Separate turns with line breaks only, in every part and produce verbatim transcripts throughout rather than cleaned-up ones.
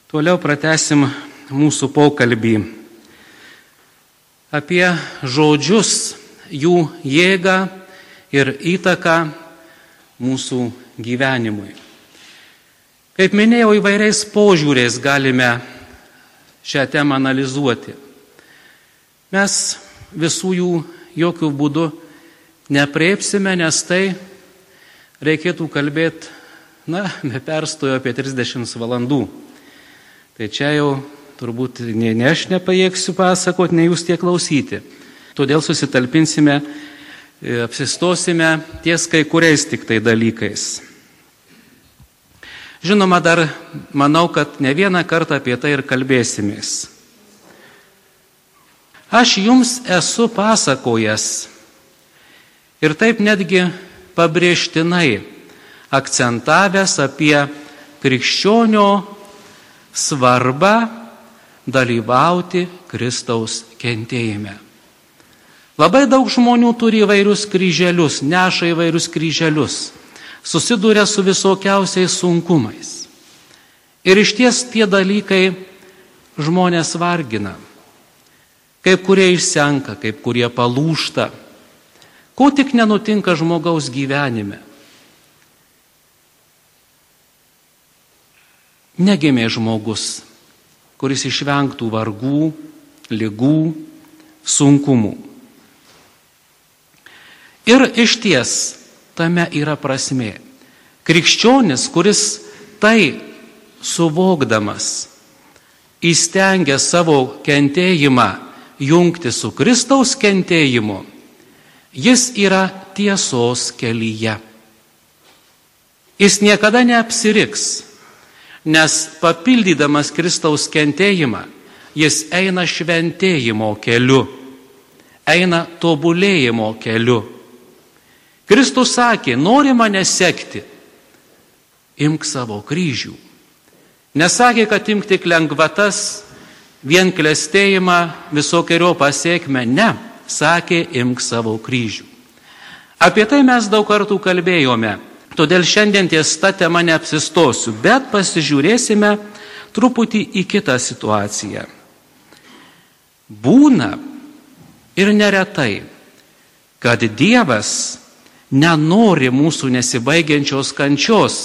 Toliau pratęsim mūsų pokalbį apie žodžius, jų jėgą ir įtaką mūsų gyvenimui. Kaip minėjau, įvairiais požiūriais galime šią temą analizuoti. Mes visų jų jokių būdų neapreipsime, nes tai reikėtų kalbėti, na, be perstojo apie trisdešimt valandų. Tai čia jau turbūt ne, ne aš nepajėgsiu pasakoti, ne jūs tiek klausyti. Todėl susitalpinsime, apsistosime ties kai kuriais tik tai dalykais. Žinoma, dar manau, kad ne vieną kartą apie tai ir kalbėsimės. Aš jums esu pasakojęs ir taip netgi pabrėžtinai akcentavęs apie krikščionio svarbą dalyvauti Kristaus kentėjime. Labai daug žmonių turi įvairius kryželius, neša įvairius kryželius, susiduria su visokiausiais sunkumais. Ir išties tie dalykai žmonės vargina. Kaip kurie išsenka, kaip kurie palūžta. Ko tik nenutinka žmogaus gyvenime. Negimė žmogus, kuris išvengtų vargų, ligų, sunkumų. Ir išties tame yra prasmė. Krikščionis, kuris tai suvokdamas, įstengia savo kentėjimą jungti su Kristaus kentėjimu, jis yra tiesos kelyje. Jis niekada neapsiriks, nes papildydamas Kristaus kentėjimą, jis eina šventėjimo keliu, eina tobulėjimo keliu. Kristus sakė, nori mane sekti, imk savo kryžių. Nesakė, kad imk tik lengvatas, vien klestėjimą, visokiojopą sėkmę, ne, sakė, imk savo kryžių. Apie tai mes daug kartų kalbėjome. Todėl šiandien ties ta tema neapsistosiu, bet pasižiūrėsime truputį į kitą situaciją. Būna ir neretai, kad Dievas nenori mūsų nesibaigiančios kančios.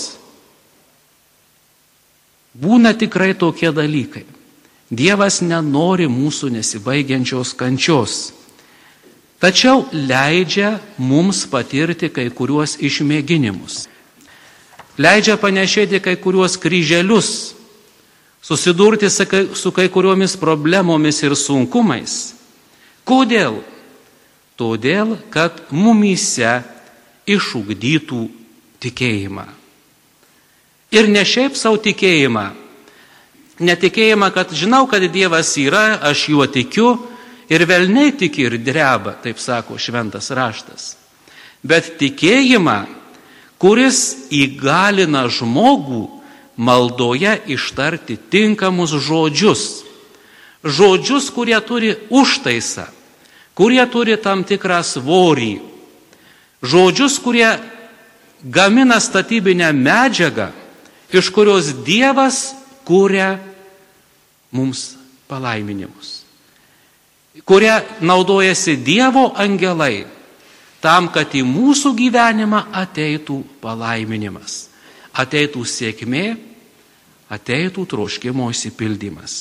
Būna tikrai tokie dalykai. Dievas nenori mūsų nesibaigiančios kančios. Tačiau leidžia mums patirti kai kuriuos išmėginimus. Leidžia panešėti kai kuriuos kryželius, susidurti su kai kuriomis problemomis ir sunkumais. Kodėl? Todėl, kad mumyse išugdytų tikėjimą. Ir ne šiaip savo tikėjimą. Netikėjimą, kad žinau, kad Dievas yra, aš juo tikiu, ir velniai tiki ir dreba, taip sako šventas raštas. Bet tikėjimą, kuris įgalina žmogų maldoje ištarti tinkamus žodžius. Žodžius, kurie turi užtaisą, kurie turi tam tikrą svorį. Žodžius, kurie gamina statybinę medžiagą, iš kurios Dievas kuria mums palaiminimus, kuria naudojasi Dievo angelai, tam, kad į mūsų gyvenimą ateitų palaiminimas, ateitų sėkmė, ateitų troškimo išsipildymas.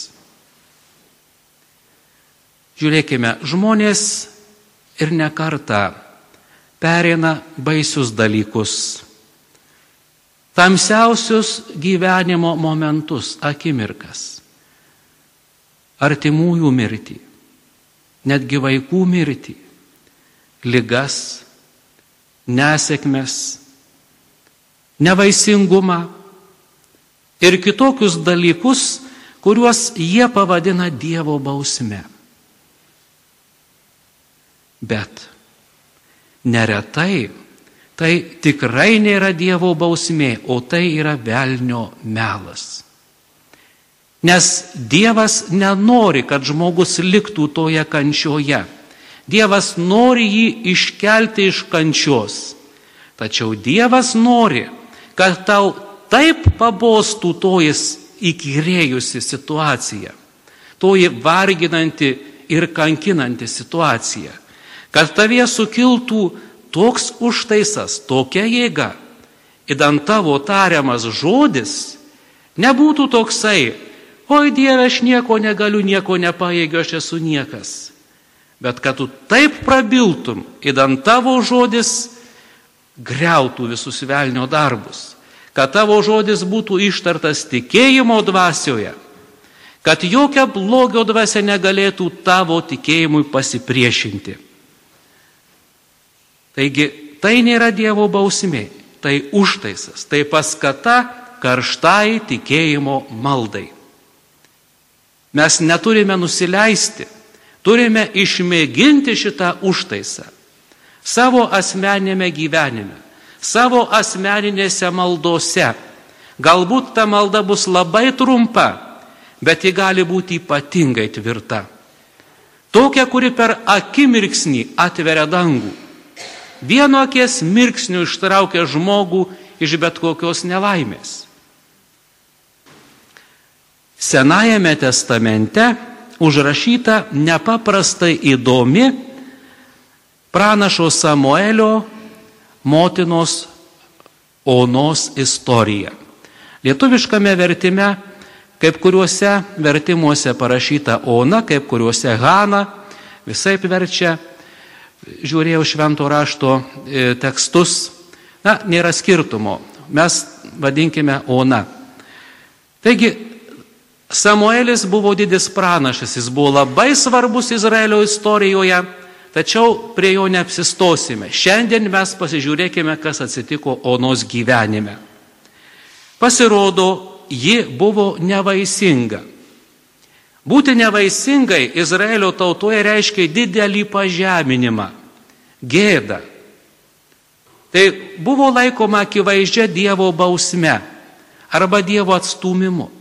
Žiūrėkime, žmonės ir ne kartą pereina baisius dalykus, tamsiausius gyvenimo momentus, akimirkas, artimųjų mirtį, netgi vaikų mirtį, ligas, nesėkmes, nevaisingumą ir kitokius dalykus, kuriuos jie pavadina Dievo bausme. Bet neretai tai tikrai nėra Dievo bausmė, o tai yra velnio melas. Nes Dievas nenori, kad žmogus liktų toje kančioje. Dievas nori jį iškelti iš kančios. Tačiau Dievas nori, kad tau taip pabostų tojas įkyrėjusi situacija, toji varginanti ir kankinanti situacija, kad tavie sukiltų toks užtaisas, tokia jėga, idant tavo tariamas žodis nebūtų toksai, oi Dieve, aš nieko negaliu, nieko nepajėgiu, aš esu niekas. Bet kad tu taip prabiltum, idant tavo žodis griautų visus velnio darbus, kad tavo žodis būtų ištartas tikėjimo dvasioje, kad jokia blogio dvasia negalėtų tavo tikėjimui pasipriešinti. Taigi, tai nėra Dievo bausmė, tai užtaisas, tai paskata karštai tikėjimo maldai. Mes neturime nusileisti, turime išmėginti šitą užtaisą savo asmeninėme gyvenime, savo asmeninėse maldose. Galbūt ta malda bus labai trumpa, bet ji gali būti ypatingai tvirta. Tokia, kuri per akimirksnį atveria dangų. Vieno akies mirksnių ištraukia žmogų iš bet kokios nelaimės. Senajame testamente užrašyta nepaprastai įdomi pranašo Samuelio motinos Onos istorija. Lietuviškame vertime, kaip kuriuose vertimuose parašyta Ona, kaip kuriuose Hana, visaip verčia, žiūrėjau švento rašto tekstus, na, nėra skirtumo, mes vadinkime Ona. Taigi, Samuelis buvo didis pranašas, jis buvo labai svarbus Izraelio istorijoje, tačiau prie jo neapsistosime. Šiandien mes pasižiūrėkime, kas atsitiko Onos gyvenime. Pasirodo, ji buvo nevaisinga. Būti nevaisingai Izraelio tautoje reiškia didelį pažeminimą, gėdą. Tai buvo laikoma akivaizdžia Dievo bausme arba Dievo atstūmimu.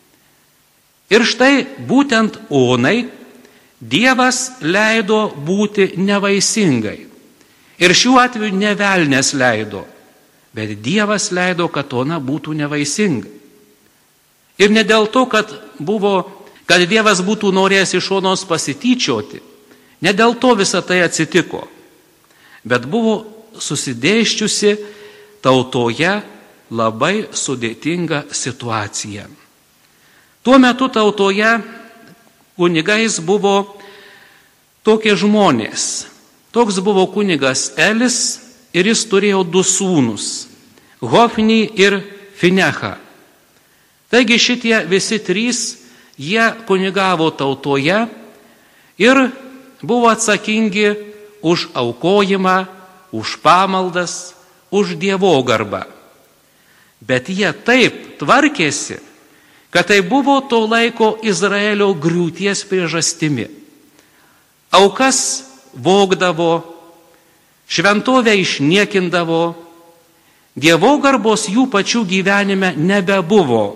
Ir štai būtent Onai Dievas leido būti nevaisingai. Ir šiuo atveju ne velnias leido, bet Dievas leido, kad Ona būtų nevaisinga. Ir ne dėl to, kad, buvo, kad Dievas būtų norėjęs iš Onos pasityčioti, ne dėl to visa tai atsitiko, bet buvo susidėščiusi tautoje labai sudėtinga situacija. Tuo metu tautoje kunigais buvo tokie žmonės. Toks buvo kunigas Elis ir jis turėjo du sūnus, Hofnį ir Finechą. Taigi šitie visi trys, jie kunigavo tautoje ir buvo atsakingi už aukojimą, už pamaldas, už dievogarbą. Bet jie taip tvarkėsi, kad tai buvo to laiko Izraelio griūties priežastimi. Aukas vogdavo, šventovę išniekindavo, dievogarbos jų pačių gyvenime nebebuvo.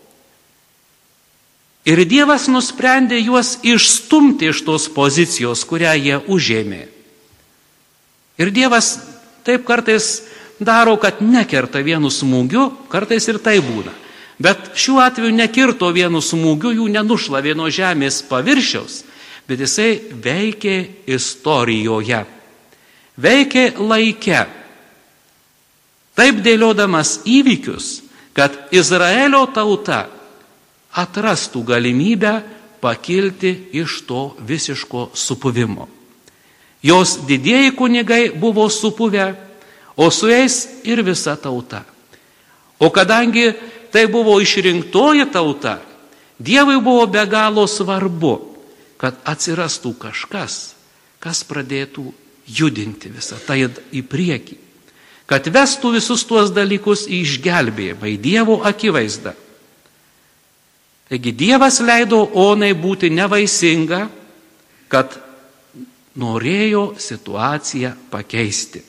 Ir Dievas nusprendė juos išstumti iš tos pozicijos, kurią jie užėmė. Ir Dievas taip kartais daro, kad nekerta vienu smūgiu, kartais ir tai būna. Bet šiuo atveju nekirto vienu smūgiu, jų nenušlavė nuo žemės paviršiaus, bet jisai veikė istorijoje, veikė laike, taip dėliodamas įvykius, kad Izraelio tauta atrastų galimybę pakilti iš to visiško supuvimo. Jos didieji kunigai buvo supuvę, o su jais ir visa tauta. O kadangi tai buvo išrinktoji tauta, Dievui buvo be galo svarbu, kad atsirastų kažkas, kas pradėtų judinti visą tai į priekį, kad vestų visus tuos dalykus į išgelbėjimą, į Dievo akivaizdą. Taigi Dievas leido Onai būti nevaisinga, kad norėjo situaciją pakeisti.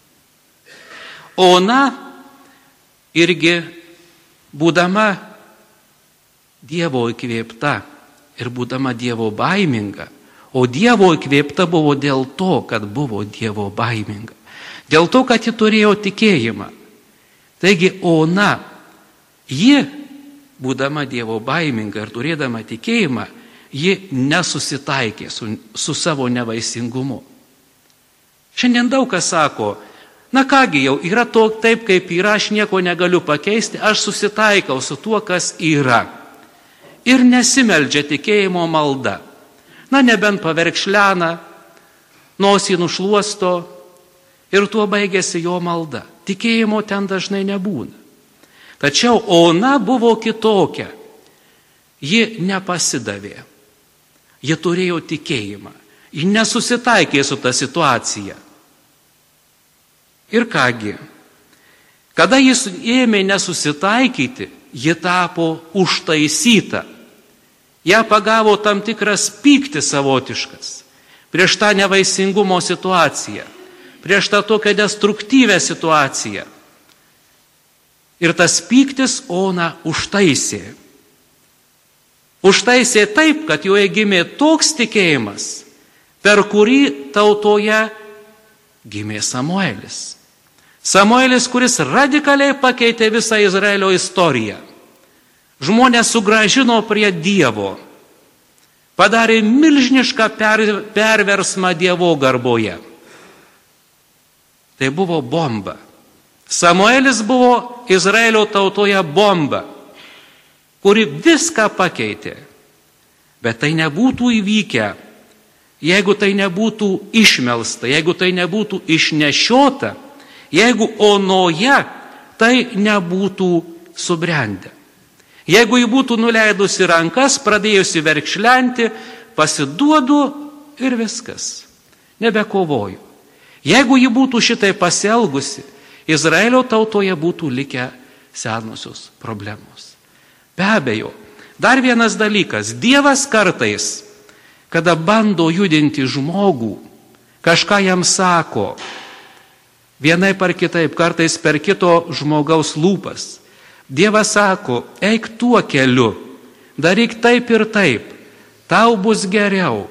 Ona irgi, būdama Dievo įkvėpta ir būdama Dievo baiminga, o Dievo įkvėpta buvo dėl to, kad buvo Dievo baiminga, dėl to, kad ji turėjo tikėjimą. Taigi Ona, ji būdama Dievo baiminga ir turėdama tikėjimą, ji nesusitaikė su, su savo nevaisingumu. Šiandien daug kas sako, na kągi jau yra to taip, kaip yra, aš nieko negaliu pakeisti, aš susitaikau su tuo, kas yra. Ir nesimeldžia tikėjimo malda. Na nebent paverkšlena, nosį nušluosto ir tuo baigėsi jo malda. Tikėjimo ten dažnai nebūna. Tačiau Ona buvo kitokia. Ji nepasidavė. Ji turėjo tikėjimą. Ji nesusitaikė su ta situacija. Ir kągi, kada jis ėmė nesusitaikyti, ji tapo užtaisyta. Ja pagavo tam tikras pyktis savotiškas prieš tą nevaisingumo situaciją, prieš tą tokią destruktyvę situaciją. Ir tas pyktis Ona užtaisė. Užtaisė taip, kad joje gimė toks tikėjimas, per kurį tautoje gimė Samuelis. Samuelis, kuris radikaliai pakeitė visą Izraelio istoriją. Žmonės sugrąžino prie Dievo, padarė milžinišką per, perversmą Dievo garboje. Tai buvo bomba. Samuelis buvo Izraelio tautoje bomba, kuri viską pakeitė. Bet tai nebūtų įvykę, jeigu tai nebūtų išmelsta, jeigu tai nebūtų išnešiota, jeigu Onoje tai nebūtų subrendę. Jeigu ji būtų nuleidusi rankas, pradėjusi verkšlenti, pasiduodu ir viskas. Nebekovoju. Jeigu ji būtų šitai pasielgusi, Izraelio tautoje būtų likę senosios problemos. Be abejo, dar vienas dalykas. Dievas kartais, kada bando judinti žmogų, kažką jam sako, vienaip ar kitaip, kartais per kito žmogaus lūpas. Dievas sako, eik tuo keliu, daryk taip ir taip, tau bus geriau.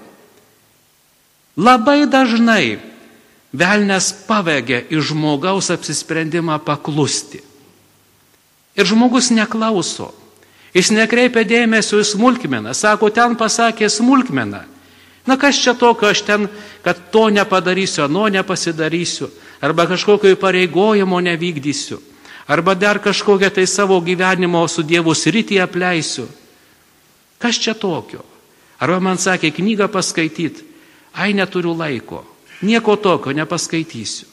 Labai dažnai velnias pavegia iš žmogaus apsisprendimą paklusti. Ir žmogus neklauso, jis nekreipia dėmesio į smulkmeną, sako, ten pasakė smulkmeną. Na kas čia tokio, aš ten, kad to nepadarysiu, ano nepasidarysiu, arba kažkokio įpareigojimo nevykdysiu. Arba dar kažkokią tai savo gyvenimo su Dievu sritį apleisiu. Kas čia tokio? Arba man sakė knygą paskaityti, ai neturiu laiko, nieko tokio nepaskaitysiu.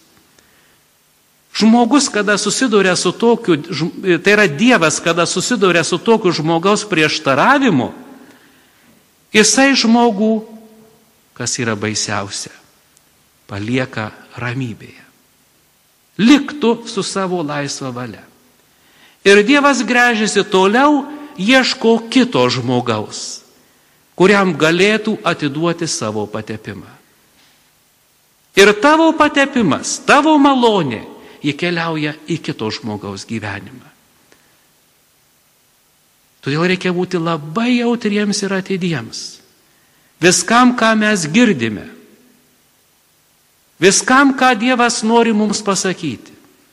Žmogus, kada susiduria su tokiu, tai yra Dievas, kada susiduria su tokiu žmogaus prieštaravimu, jisai žmogų, kas yra baisiausia, palieka ramybėje. Liktų su savo laisva valia. Ir Dievas gręžiasi toliau, ieško kito žmogaus, kuriam galėtų atiduoti savo patepimą. Ir tavo patepimas, tavo malonė, jį keliauja į kito žmogaus gyvenimą. Todėl reikia būti labai jautriems ir atidiems. Viskam, ką mes girdime. Viskam, ką Dievas nori mums pasakyti.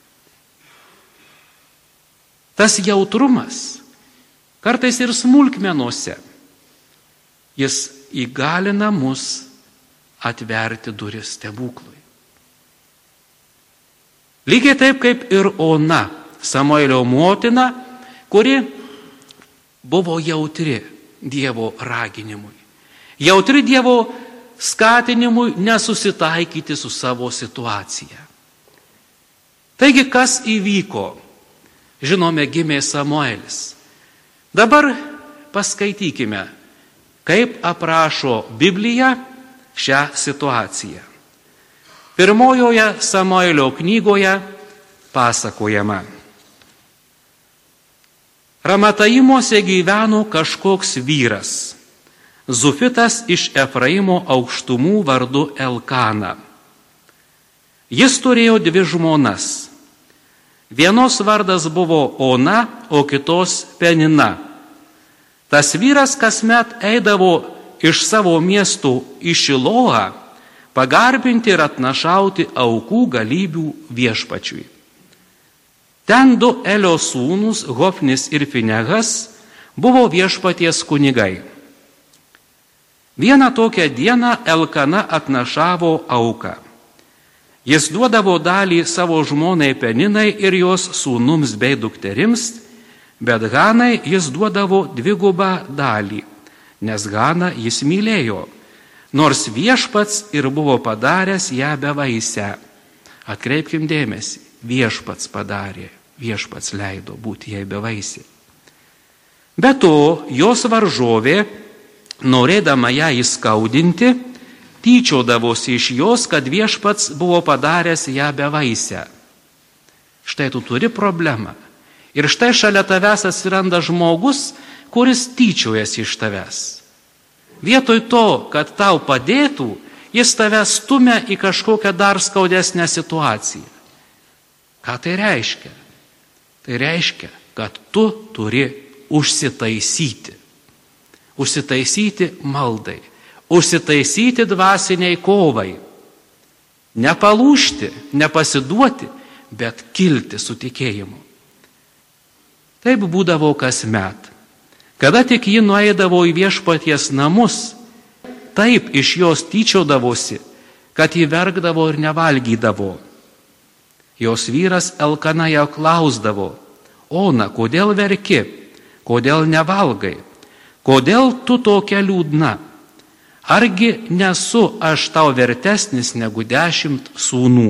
Tas jautrumas, kartais ir smulkmenose, jis įgalina mus atverti duris stebuklui. Lygiai taip kaip ir Ona, Samuelio motina, kuri buvo jautri Dievo raginimui. Jautri Dievo skatinimui nesusitaikyti su savo situacija. Taigi, kas įvyko? Žinome, gimė Samuelis. Dabar paskaitykime, kaip aprašo Biblija šią situaciją. Pirmojoje Samuelio knygoje pasakojama. Ramataimuose gyveno kažkoks vyras, Zufitas iš Efraimo aukštumų vardu Elkana. Jis turėjo dvi žmonas. Vienos vardas buvo Ona, o kitos Penina. Tas vyras kasmet eidavo iš savo miestų į Šiloą pagarbinti ir atnašauti aukų galybių viešpačiui. Ten du Elio sūnus, Hofnis ir Finehas, buvo viešpaties kunigai. Vieną tokią dieną Elkana atnašavo auką. Jis duodavo dalį savo žmonai Peninai ir jos sūnums bei dukterims, bet Hanai jis duodavo dvigubą dalį, nes Haną jis mylėjo, nors viešpats ir buvo padaręs ją bevaisę. Atkreipkim dėmesį, viešpats padarė, viešpats leido būti jai bevaisė. Be to, jos varžovė, norėdama ją įskaudinti, tyčiodavosi iš jos, kad viešpats buvo padaręs ją bevaisę. Štai tu turi problemą. Ir štai šalia tavęs atsiranda žmogus, kuris tyčiojasi iš tavęs. Vietoj to, kad tau padėtų, jis tave stumia į kažkokią dar skaudesnę situaciją. Ką tai reiškia? Tai reiškia, kad tu turi užsitaisyti. Užsitaisyti maldai. Užsitaisyti dvasiniai kovai. Nepalūžti, nepasiduoti, bet kilti su tikėjimu. Taip būdavo kasmet. Kada tik ji nueidavo į viešpaties namus, taip iš jos tyčiodavosi, kad ji verkdavo ir nevalgydavo. Jos vyras Elkana ją klausdavo: Ona, kodėl verki, kodėl nevalgai, kodėl tu tokia liūdna? Argi nesu aš tau vertesnis negu dešimt sūnų?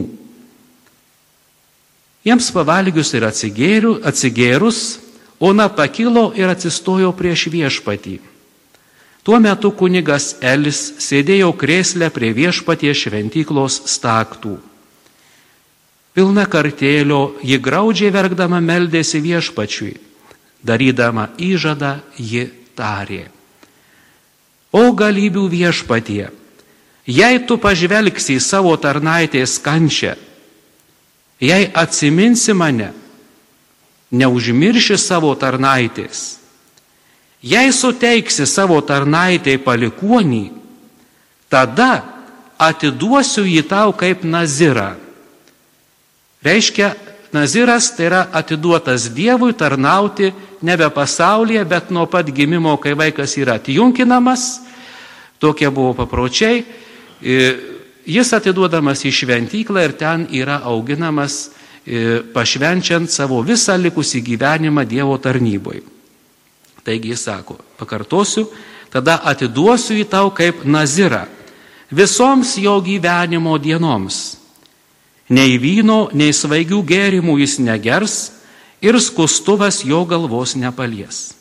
Jiems pavalgius ir atsigėrus, Ona pakilo ir atsistojo prieš viešpatį. Tuo metu kunigas Elis sėdėjo krėsle prie viešpaties šventyklos staktų. Pilna kartėlio, ji graudžiai verkdama meldėsi viešpačiui. Darydama įžadą, ji tarė: O galybių viešpatie, jei tu pažvelgsi į savo tarnaitės kančią, jei atsiminsi mane, neužmirši savo tarnaitės, jei suteiksi savo tarnaitei palikuonį, tada atiduosiu jį tau kaip nazirą. Reiškia, naziras tai yra atiduotas Dievui tarnauti nebe pasaulyje, bet nuo pat gimimo, kai vaikas yra atjunkinamas, tokie buvo papročiai, jis atiduodamas į šventyklą ir ten yra auginamas, pašvenčiant savo visą likusį gyvenimą Dievo tarnyboj. Taigi jis sako, pakartosiu, tada atiduosiu į tau kaip nazirą visoms jo gyvenimo dienoms. Nei vyno, nei svaigių gėrimų jis negers ir skustuvas jo galvos nepalies.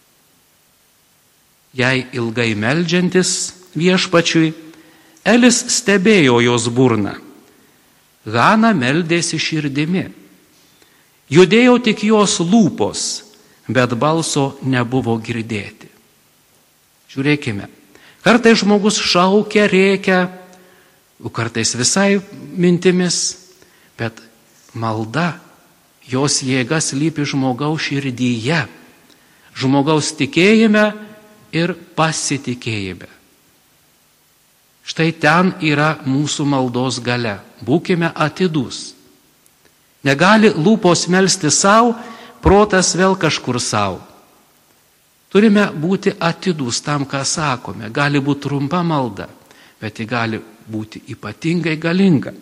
Jei ilgai meldžiantis viešpačiui, Elis stebėjo jos burną. Hana meldėsi širdimi. Judėjo tik jos lūpos, bet balso nebuvo girdėti. Žiūrėkime, kartais žmogus šaukia, rėkia, kartais visai mintimis, bet malda, jos jėgas lypi žmogaus širdyje, žmogaus tikėjime ir pasitikėjime. Štai ten yra mūsų maldos galia. Būkime atidūs. Negali lūpos melsti savo, protas vėl kažkur savo. Turime būti atidūs tam, ką sakome. Gali būti trumpa malda, bet ji gali būti ypatingai galinga.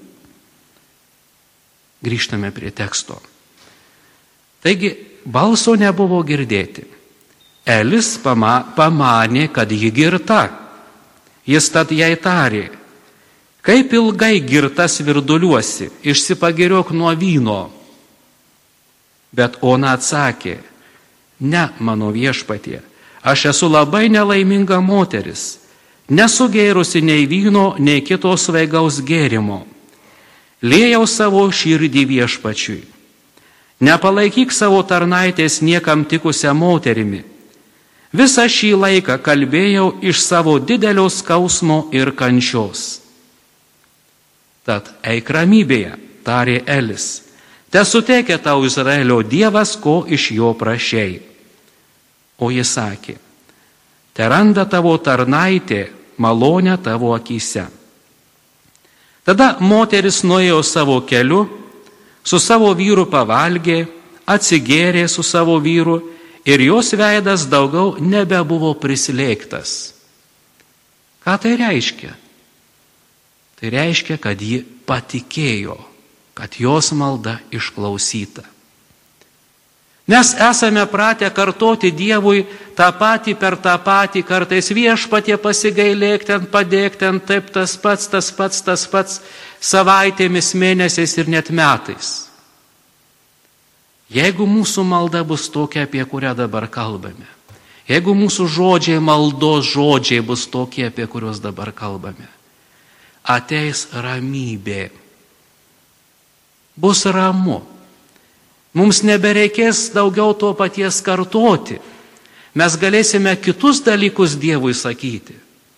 Grįžtame prie teksto. Taigi, balso nebuvo girdėti. Elis pama, pamanė, kad ji girta. Jis tad jai tarė: Kaip ilgai girtas virduliuosi, išsipagiriok nuo vyno. Bet Ona atsakė: Ne, mano viešpatie, aš esu labai nelaiminga moteris, nesugėrusi nei vyno, nei kito svaigaus gėrimo. Liejau savo širdį viešpačiui. Nepalaikyk savo tarnaitės niekam tikusią moterimi. Visą šį laiką kalbėjau iš savo didelio skausmo ir kančios. Tad eik ramybėje, tarė Elis, te suteikia tau Izraelio Dievas, ko iš jo prašei. O jis sakė: Te randa tavo tarnaitė malonę tavo akyse. Tada moteris nuėjo savo keliu, su savo vyru pavalgė, atsigėrė su savo vyru ir jos veidas daugiau nebebuvo prislėgtas. Ką tai reiškia? Tai reiškia, kad ji patikėjo, kad jos malda išklausyta. Mes esame pratę kartoti Dievui tą patį per tą patį, kartais Viešpatie pasigailėk ten, padėk ten, taip tas pats, tas pats, tas pats, savaitėmis, mėnesiais ir net metais. Jeigu mūsų malda bus tokia, apie kurią dabar kalbame, jeigu mūsų žodžiai, maldos žodžiai bus tokie, apie kuriuos dabar kalbame, ateis ramybė, bus ramu. Mums nebereikės daugiau to paties kartoti. Mes galėsime kitus dalykus Dievui sakyti.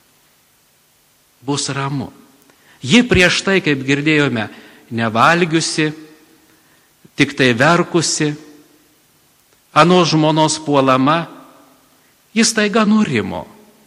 Bus ramu. Ji prieš tai, kaip girdėjome, nevalgiusi, tik tai verkusi, anos žmonos puolama, jis taiga nurimo.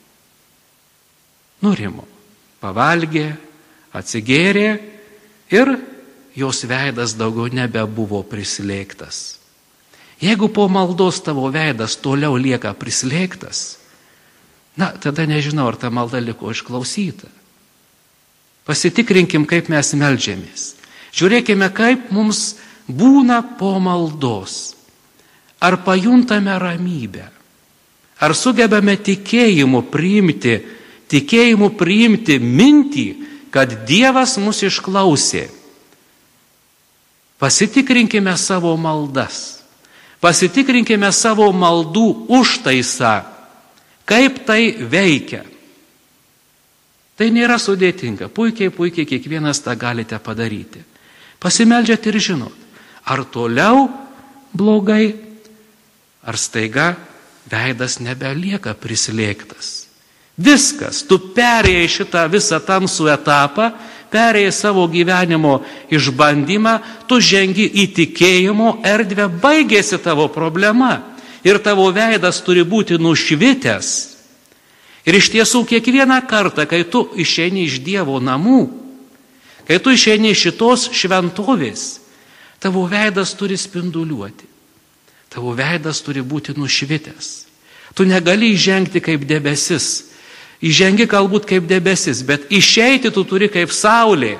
Nurimo. Pavalgė, atsigėrė ir jos veidas daugiau nebebuvo prislėgtas. Jeigu po maldos tavo veidas toliau lieka prislėgtas, na, tada nežinau, ar ta malda liko išklausyta. Pasitikrinkim, kaip mes meldžiamės. Žiūrėkime, kaip mums būna po maldos. Ar pajuntame ramybę? Ar sugebame tikėjimu priimti, tikėjimu priimti mintį, kad Dievas mus išklausė? Pasitikrinkime savo maldas. Pasitikrinkime savo maldų užtaisą. Kaip tai veikia? Tai nėra sudėtinga. Puikiai, puikiai kiekvienas tą galite padaryti. Pasimeldžiat ir žinot, ar toliau blogai, ar staiga veidas nebelieka prislėgtas. Viskas, tu perėjai šitą visą tamsų etapą, perėjai savo gyvenimo išbandymą, tu žengi į tikėjimo erdvę, baigėsi tavo problema ir tavo veidas turi būti nušvitęs. Ir iš tiesų kiekvieną kartą, kai tu išeini iš Dievo namų, kai tu išeini iš šitos šventovės, tavo veidas turi spinduliuoti, tavo veidas turi būti nušvitęs. Tu negali įžengti kaip debesis. Įžengi galbūt kaip debesis, bet išeiti tu turi kaip saulė.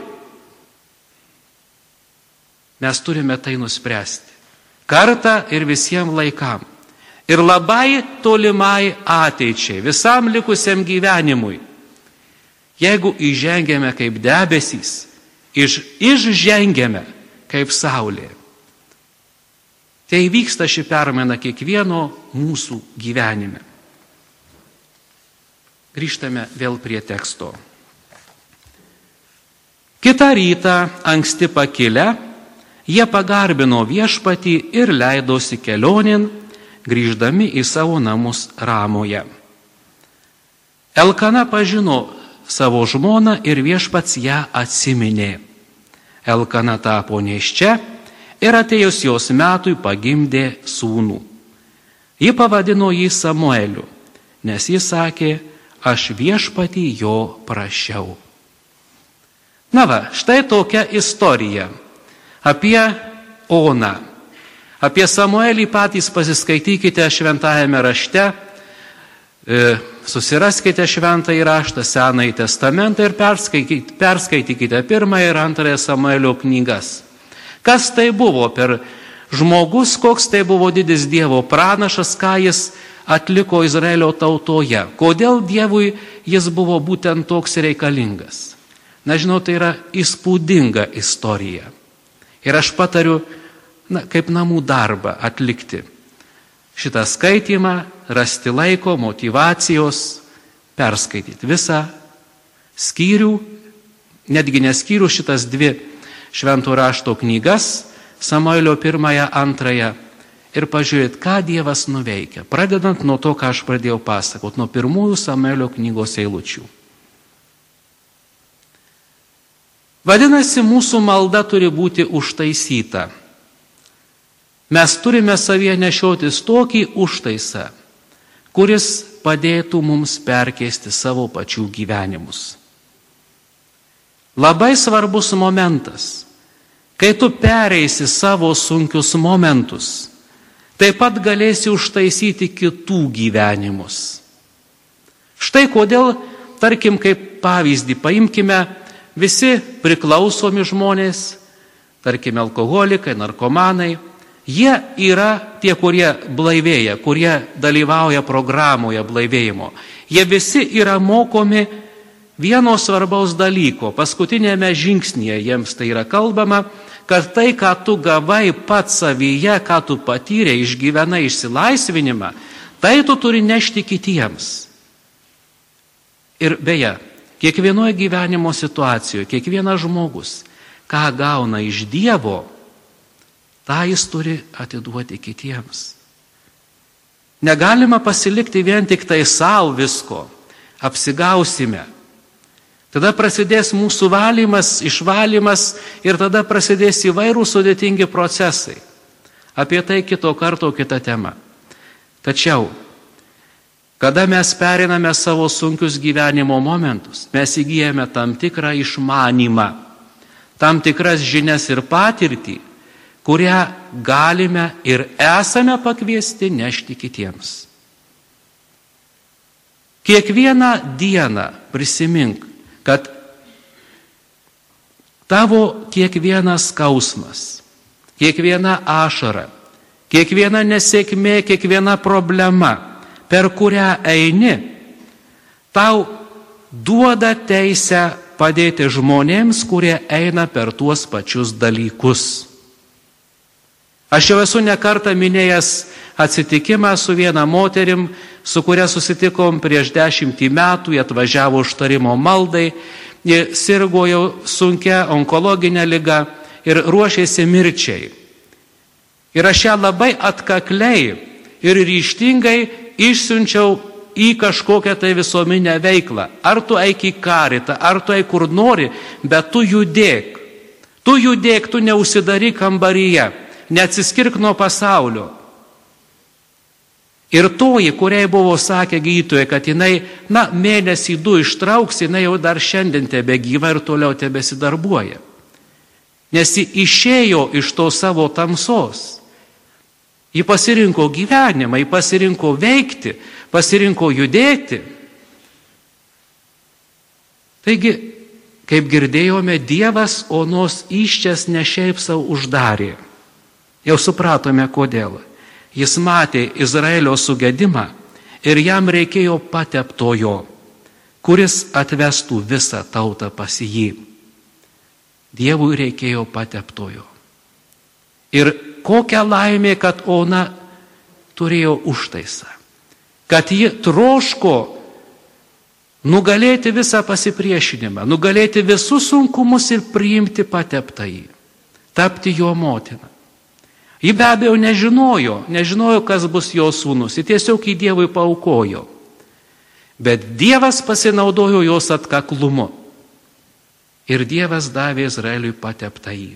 Mes turime tai nuspręsti. Kartą ir visiems laikam. Ir labai tolimai ateičiai, visam likusiam gyvenimui. Jeigu įžengėme kaip debesys, iš, išžengėme kaip saulė. Tai vyksta ši permaina kiekvieno mūsų gyvenime. Grįžtame vėl prie teksto. Kitą rytą, anksti pakilę, jie pagarbino Viešpatį ir leidosi kelionėn, grįždami į savo namus Ramoje. Elkana pažino savo žmoną ir Viešpats ją atsiminė. Elkana tapo nėščia ir atėjus jos metui pagimdė sūnų. Ji pavadino jį Samueliu, nes jis sakė, aš Viešpatį jo prašiau. Na va, štai tokia istorija apie Oną. Apie Samuelį patys pasiskaitykite šventajame rašte, e, susiraskite šventąjį raštą, Senąjį testamentą ir perskaitykite, perskaitykite pirmąją ir antrąją Samuelio knygas. Kas tai buvo per žmogus, koks tai buvo didis Dievo pranašas, ką jis atliko Izraelio tautoje. Kodėl Dievui jis buvo būtent toks reikalingas? Na, žinau, tai yra įspūdinga istorija. Ir aš patariu, na, kaip namų darbą atlikti šitą skaitymą, rasti laiko, motyvacijos, perskaityti visą skyrių, netgi neskyrių šitas dvi švento rašto knygas, Samuelio pirmąją, antrąją, ir pažiūrėti, ką Dievas nuveikia, pradedant nuo to, ką aš pradėjau pasakoti, nuo pirmųjų Samuelio knygos eilučių. Vadinasi, mūsų malda turi būti užtaisyta. Mes turime savyje nešiotis tokį užtaisą, kuris padėtų mums perkeisti savo pačių gyvenimus. Labai svarbus momentas, kai tu pereisi savo sunkius momentus, taip pat galėsi užtaisyti kitų gyvenimus. Štai kodėl, tarkim, kaip pavyzdį paimkime visi priklausomi žmonės, tarkim, alkoholikai, narkomanai, jie yra tie, kurie blaivėja, kurie dalyvauja programoje blaivėjimo. Jie visi yra mokomi vieno svarbaus dalyko. Paskutinėme žingsnyje jiems tai yra kalbama, kad tai, ką tu gavai pats savyje, ką tu patyrė, išgyvenai išsilaisvinimą, tai tu turi nešti kitiems. Ir beje, kiekvienoje gyvenimo situacijoje, kiekvienas žmogus, ką gauna iš Dievo, tą jis turi atiduoti kitiems. Negalima pasilikti vien tik tai savo visko, apsigausime. Tada prasidės mūsų valymas, išvalymas ir tada prasidės įvairūs sudėtingi procesai. Apie tai kito karto kita tema. Tačiau, kada mes periname savo sunkius gyvenimo momentus, mes įgyjame tam tikrą išmanymą, tam tikras žinias ir patirtį, kurią galime ir esame pakviesti nešti kitiems. Kiekvieną dieną prisimink, kad tavo kiekvienas skausmas, kiekviena ašara, kiekviena nesėkmė, kiekviena problema, per kurią eini, tau duoda teisę padėti žmonėms, kurie eina per tuos pačius dalykus. Aš jau esu nekartą minėjęs atsitikimą su viena moterim, su kuria susitikom prieš dešimtį metų, jie atvažiavo užtarimo maldai, jie sirgo jau sunkia onkologinė liga ir ruošėsi mirčiai. Ir aš ją labai atkakliai ir ryžtingai išsiunčiau į kažkokią tai visuomenę veiklą. Ar tu eik į karitą, ar tu eik kur nori, bet tu judėk. Tu judėk, tu neužsidaryk kambaryje. Neatsiskirk nuo pasaulio. Ir toji, kuriai buvo sakę gydytoja, kad jinai, na, mėnesį du ištrauks, jinai jau dar šiandien tebe gyva ir toliau tebesidarbuoja. Nes ji išėjo iš to savo tamsos. Ji pasirinko gyvenimą, ji pasirinko veikti, pasirinko judėti. Taigi, kaip girdėjome, Dievas onos įsčias ne šiaip savo uždarė. Jau supratome, kodėl. Jis matė Izraelio sugedimą ir jam reikėjo pateptojo, kuris atvestų visą tautą pas jį. Dievui reikėjo pateptojo. Ir kokia laimė, kad ona turėjo užtaisą. Kad ji troško nugalėti visą pasipriešinimą, nugalėti visus sunkumus ir priimti pateptąjį, tapti jo motiną. Ji be abejo nežinojo, nežinojo, kas bus jo sūnus, ji tiesiog į Dievui paaukojo. Bet Dievas pasinaudojo jos atkaklumu. Ir Dievas davė Izraeliui pateptąjį.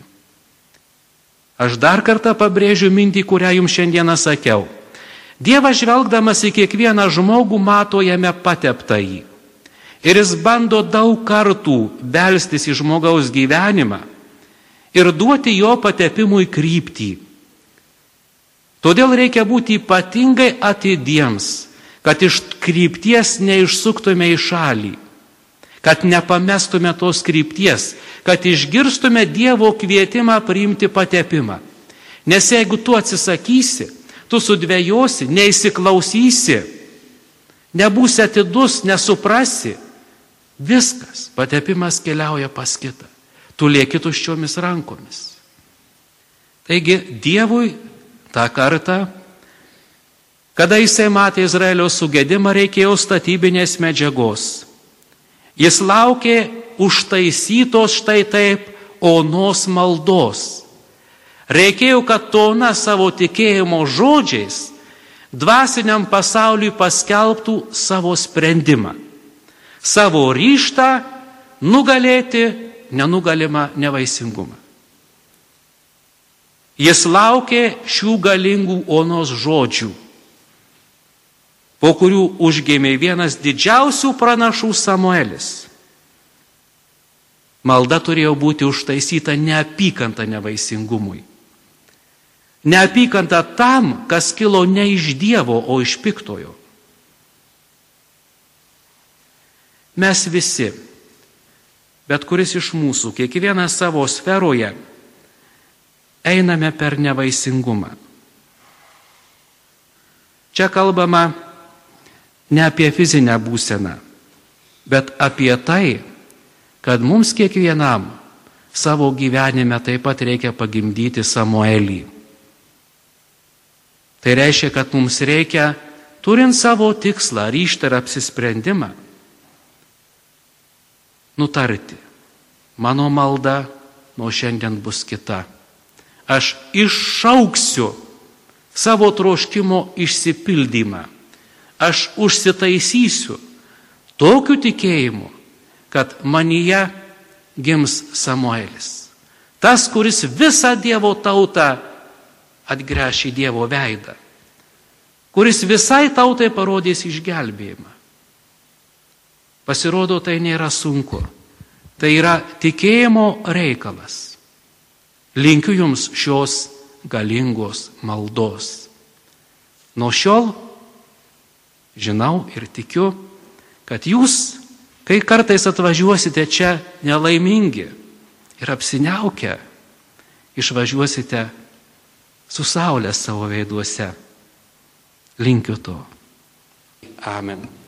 Aš dar kartą pabrėžiu mintį, kurią jums šiandieną sakiau. Dievas žvelgdamas į kiekvieną žmogų mato jame pateptąjį. Ir jis bando daug kartų belstis į žmogaus gyvenimą ir duoti jo patepimui kryptį. Todėl reikia būti ypatingai atidiems, kad iš krypties neišsuktume į šalį, kad nepamestume tos krypties, kad išgirstume Dievo kvietimą priimti patepimą. Nes jeigu tu atsisakysi, tu sudvejosi, neįsiklausysi, nebūsi atidus, nesuprasi, viskas, patepimas keliauja pas kitą. Tu lieki tuščiomis rankomis. Taigi Dievui tą kartą, kada jisai matė Izraelio sugedimą, reikėjo statybinės medžiagos. Jis laukė užtaisytos štai taip onos maldos. Reikėjo, kad ona savo tikėjimo žodžiais dvasiniam pasauliui paskelbtų savo sprendimą, savo ryžtą nugalėti nenugalimą nevaisingumą. Jis laukė šių galingų onos žodžių, po kurių užgimė vienas didžiausių pranašų Samuelis. Malda turėjo būti užtaisyta neapykanta nevaisingumui. Neapykanta tam, kas kilo ne iš Dievo, o iš piktojo. Mes visi, bet kuris iš mūsų, kiekvienas savo sferoje, einame per nevaisingumą. Čia kalbama ne apie fizinę būseną, bet apie tai, kad mums kiekvienam savo gyvenime taip pat reikia pagimdyti Samuelį. Tai reiškia, kad mums reikia, turint savo tikslą, ryžtą ir apsisprendimą, nutarti, mano malda nuo šiandien bus kita. Aš iššauksiu savo troškimo išsipildymą. Aš užsitaisysiu tokiu tikėjimu, kad manyje gims Samuelis. Tas, kuris visą Dievo tautą atgręš į Dievo veidą, kuris visai tautai parodys išgelbėjimą. Pasirodo, tai nėra sunku. Tai yra tikėjimo reikalas. Linkiu jums šios galingos maldos. Nuo šiol žinau ir tikiu, kad jūs, kai kartais atvažiuosite čia nelaimingi ir apsiniaukę, išvažiuosite su saulė savo veiduose. Linkiu to. Amen.